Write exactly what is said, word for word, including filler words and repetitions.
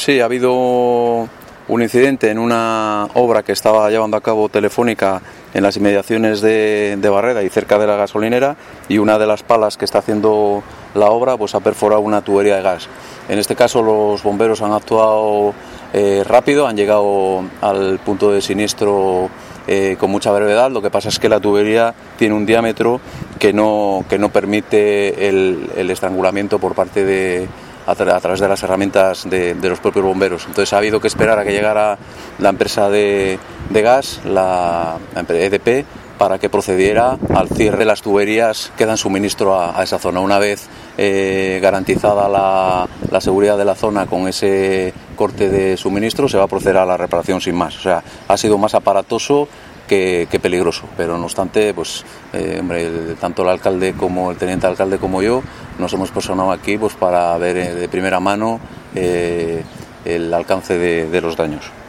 Sí, ha habido un incidente en una obra que estaba llevando a cabo Telefónica en las inmediaciones de, de Barreda y cerca de la gasolinera, y una de las palas que está haciendo la obra pues ha perforado una tubería de gas. En este caso los bomberos han actuado eh, rápido, han llegado al punto de siniestro eh, con mucha brevedad. Lo que pasa es que la tubería tiene un diámetro que no, que no permite el, el estrangulamiento por parte de a, tra- a través de las herramientas de, de los propios bomberos. Entonces ha habido que esperar a que llegara la empresa de, de gas, la, la E D P, para que procediera al cierre de las tuberías que dan suministro a, a esa zona. Una vez eh, garantizada la, la seguridad de la zona con ese corte de suministro, se va a proceder a la reparación sin más. O sea, ha sido más aparatoso que, que peligroso, pero no obstante, pues eh, hombre, el, tanto el alcalde como el teniente alcalde como yo nos hemos personado aquí pues para ver eh, de primera mano eh, el alcance de, de los daños.